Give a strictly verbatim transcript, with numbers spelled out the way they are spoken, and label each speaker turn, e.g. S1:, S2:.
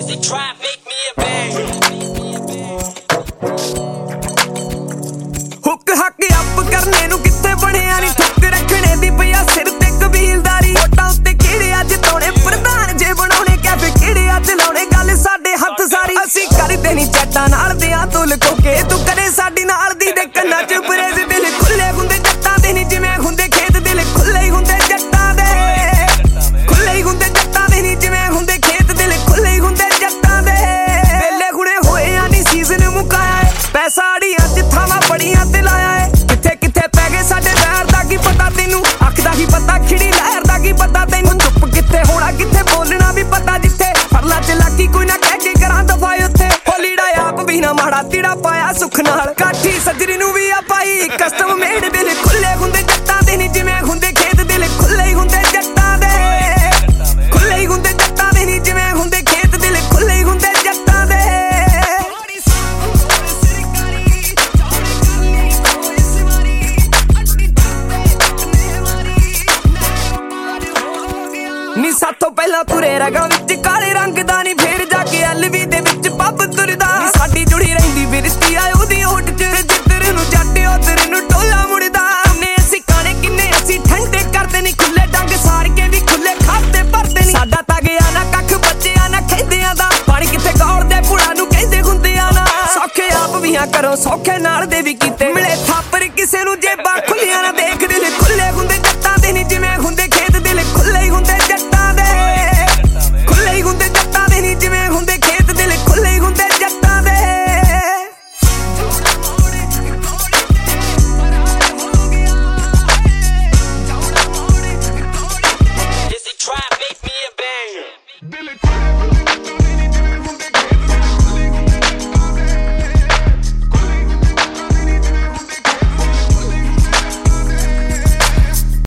S1: they try and make me a bang.
S2: Hook हक up करने नू किथे बनिया नी ठुक रखने दी पिया सिर ते कबीलदारी वोटां उत्ते किहड़े अज तौणे प्रधान जे बनाउणे कैफे किहड़े अज लाउणे गल साडे हत्थ सारी असीं करदे नी चट्टां नाल दियां तू लुको के तू करे साडी नाल दी दे कन्नां च बरेज दिल खुले हुंदे जट्टां दे नी जिवें हुंदे खेत दिल खुले ही हुंदे जट्टां दे खुले ही हुंदे जट्टां दे नी जिवें हुंदे खेत दिल खुले ही हुंदे जट्टां दे वेले खुणे होए आ नी सीजन मुकाया है पैसा अड़ियां च थावां बड़ियां ते लाया है किथे किथे पै गए साडे वैर दा की पता तैनू अख दा की पता खिड़ी लहर दा की पता तैनू चुप किथे होना किथे बोलना भी पता जिथे फरला च लागी कोई ना कह के करां दफाए उत्थे हो लीड़ा आप भी ना माड़ा तीड़ा पाया सुख नाल काठी सजरी नू भी आ पाई कस्टम मेड दिल खुले हुंदे जट्टां दे नी जिवें हुंदे खेत दिल खुले ही हुंदे जट्टां दे खुले ही हुंदे जट्टां दे नी जिवें हुंदे खेत दिल खुले ही हुंदे जट्टां दे नी साथों पहला तुरे रगा विच काले रंग दा नी फेर जाके एलवी दे विच पब तुरदा नी साडी जुड़ी रहिंदी बिरती आ ओदी होठ च जिੱਧਰ ਨੂੰ ਜੱਟ ਉਧਰ ਨੂੰ ਟੋਲਾ ਮੁੜਦਾ ਨੇ ਅਸੀਂ ਕਾਣੇ ਕਿੰਨੇ ਅਸੀਂ ਠੰਡੇ ਕਰਦੇ ਨੀ ਖੁੱਲੇ ਡੰਗ ਸਾੜ ਕੇ ਵੀ ਖੁੱਲੇ ਖਾਤੇ ਭਰਦੇ ਨੀ ਸਾਡਾ ਤਾਂ ਗਿਆ ਨਾ ਕੱਖ ਬੱਚਿਆਂ ਨਾ ਖੈਂਦਿਆਂ ਦਾ ਪਾਣੀ ਕਿੱਥੇ ਗੌੜਦੇ ਪੁੜਾ ਨੂੰ ਕਹਿੰਦੇ ਹੁੰਦਿਆਂ ਨਾ ਸੌਖੇ ਆਪ ਵੀ ਆ ਕਰੋ ਸੌਖੇ ਨਾਲ ਦੇ ਵੀ ਕੀਤੇ ਮਿਲੇ ਥਾਪਰ ਕਿਸੇ ਨੂੰ ਜੇਬਾਂ ਖੁੱਲੀਆਂ ਨਾ ਦੇਖ ਦਿਲ ਖੁੱਲੇ ਹੁੰਦੇ ਜੱਟਾਂ ਦੇ ਨੀ ਜਿਵੇਂ ਹੁੰਦੇ ਖੇਤ ਦਿਲ ਖੁੱਲੇ ਹੀ ਹੁੰਦੇ ਜੱਟਾਂ ਦੇ ਖੁੱਲੇ ਹੀ ਹੁੰਦੇ ਜੱਟਾਂ ਦੇ ਨੀ ਜਿਵੇਂ ਹੁੰਦੇ ਖੇਤ ਦਿਲ ਖੁੱਲੇ ਹੀ ਹੁੰਦੇ ਜੱਟਾਂ ਦੇ
S1: Is they try and make me a bang.